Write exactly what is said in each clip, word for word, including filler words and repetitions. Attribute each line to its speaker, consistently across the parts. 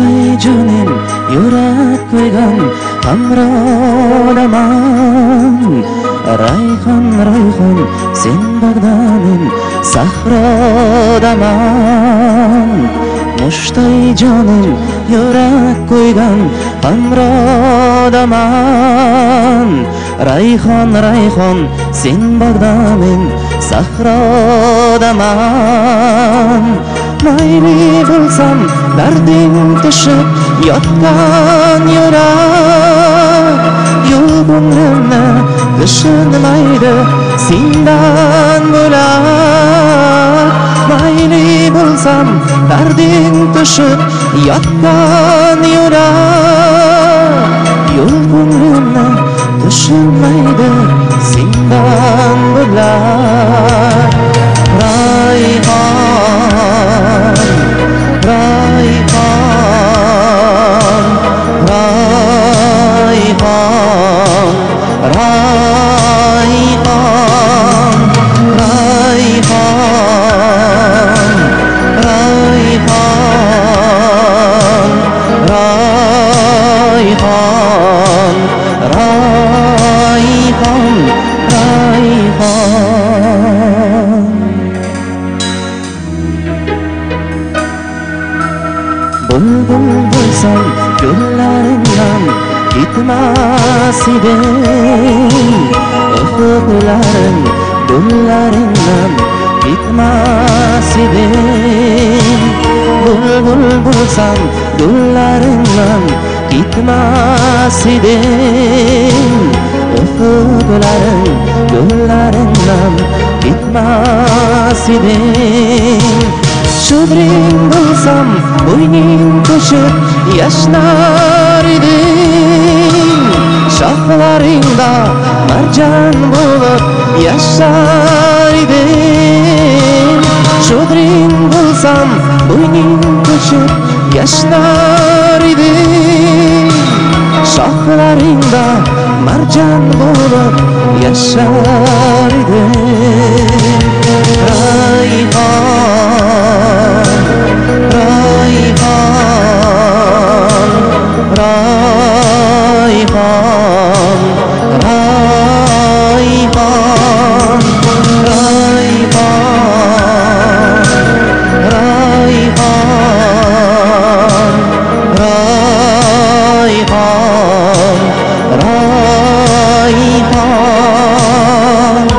Speaker 1: Muştay canım yurak koygan Hamrodaman Rayhan Rayhan sen Bagdanın Sahrodaman Muştay canım yurak koygan Hamrodaman Rayhan Rayhan sen Bagdanın Sahrodaman Mayli bulsam darding tishib yotgan yurak Yo'l ko'nglimni tushunmaydi sendan bo'lak Mayli bulsam darding tishib yotgan yurak Yo'l ko'nglimni tushunmaydi sendan bo'lak Rayhan Rayhan, Rayhan, Rayhan, Rayhan, Rayhan, Rayhan, Rayhan, Rayhan. Bulbul bulsam güllaringdan gitmas edim Ufuklarım gullaringdan gitmas edim Bulbul bulsam gullaringdan gitmas edim Ufuklarım gullaringdan gitmas edim Shudring bulsam bo'yning ko'chib yashnar eding Shoxlaringda marjon bo'lib yashar eding Shudring bulsam bo'yning ko'chib yashnar eding Shoxlaringda marjon bo'lib yashar eding Rayhan Rayhan, Rayhan, Rayhan, Rayhan, Rayhan, Rayhan, Rayhan.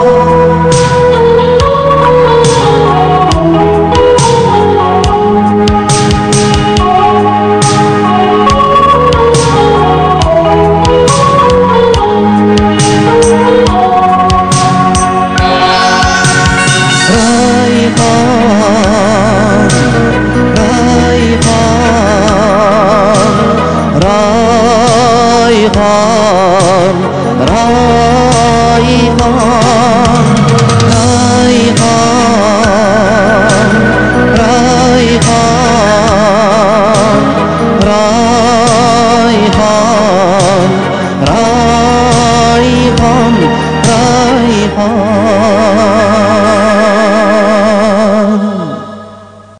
Speaker 1: Rayhan, Rayhan, Rayhan, Rayhan, Rayhan, Rayhan, Rayhan.